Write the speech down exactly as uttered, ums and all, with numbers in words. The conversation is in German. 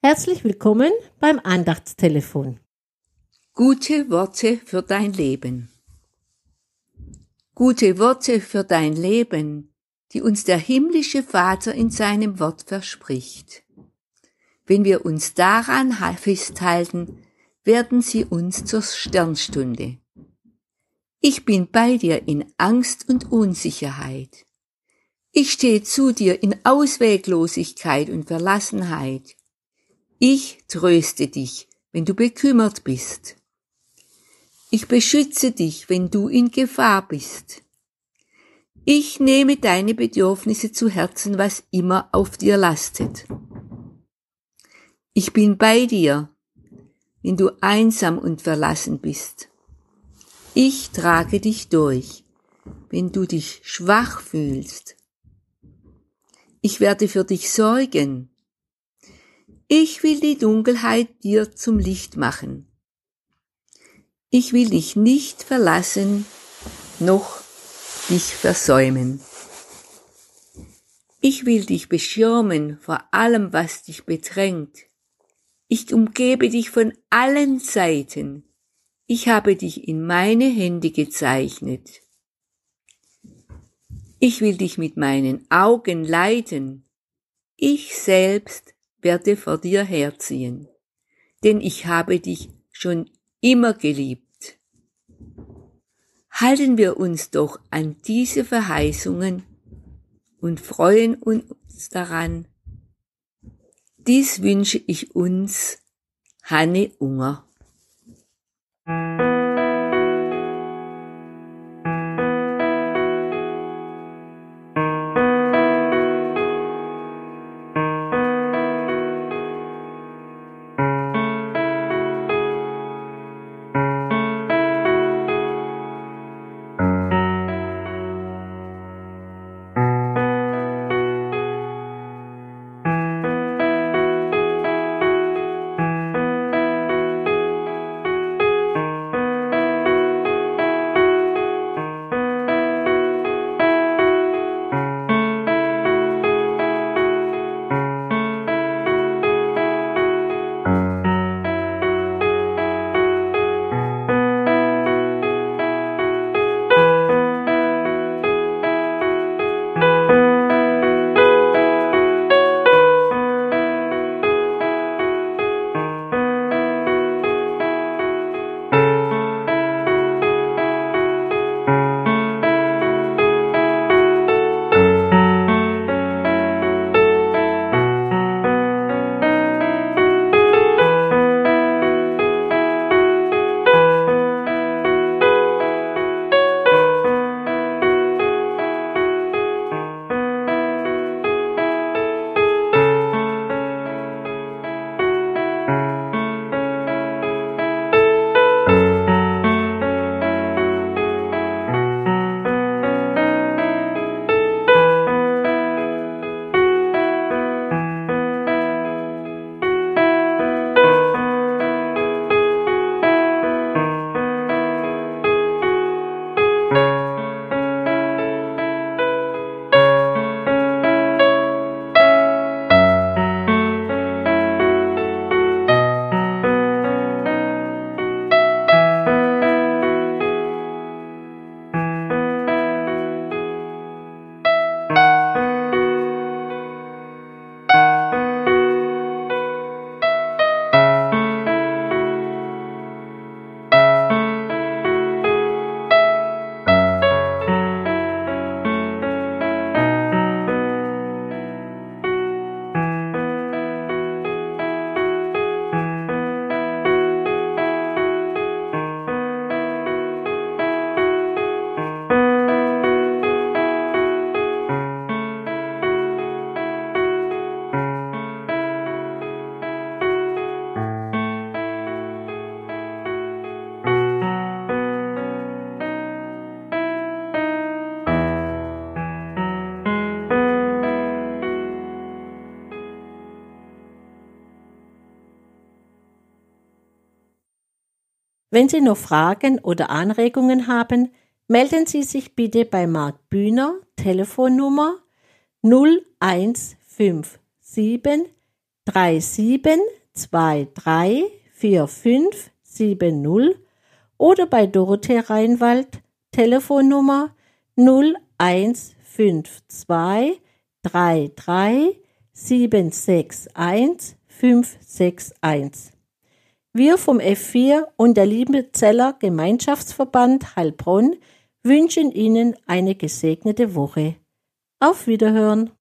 Herzlich willkommen beim Andachtstelefon. Gute Worte für dein Leben. Gute Worte für dein Leben, die uns der himmlische Vater in seinem Wort verspricht. Wenn wir uns daran festhalten, werden sie uns zur Sternstunde. Ich bin bei dir in Angst und Unsicherheit. Ich stehe zu dir in Ausweglosigkeit und Verlassenheit. Ich tröste dich, wenn du bekümmert bist. Ich beschütze dich, wenn du in Gefahr bist. Ich nehme deine Bedürfnisse zu Herzen, was immer auf dir lastet. Ich bin bei dir, wenn du einsam und verlassen bist. Ich trage dich durch, wenn du dich schwach fühlst. Ich werde für dich sorgen. Ich will die Dunkelheit dir zum Licht machen. Ich will dich nicht verlassen, noch dich versäumen. Ich will dich beschirmen vor allem, was dich bedrängt. Ich umgebe dich von allen Seiten. Ich habe dich in meine Hände gezeichnet. Ich will dich mit meinen Augen leiten. Ich selbst werde vor dir herziehen, denn ich habe dich schon immer geliebt. Halten wir uns doch an diese Verheißungen und freuen uns daran. Dies wünsche ich uns, Hanne Unger. Wenn Sie noch Fragen oder Anregungen haben, melden Sie sich bitte bei Marc Bühner, Telefonnummer null eins fünf sieben drei sieben zwei drei vier fünf sieben null oder bei Dorothee Reinwald Telefonnummer null eins fünf zwei drei drei sieben sechs eins fünf sechs eins. Wir vom F vier und der Liebenzeller Gemeinschaftsverband Heilbronn wünschen Ihnen eine gesegnete Woche. Auf Wiederhören!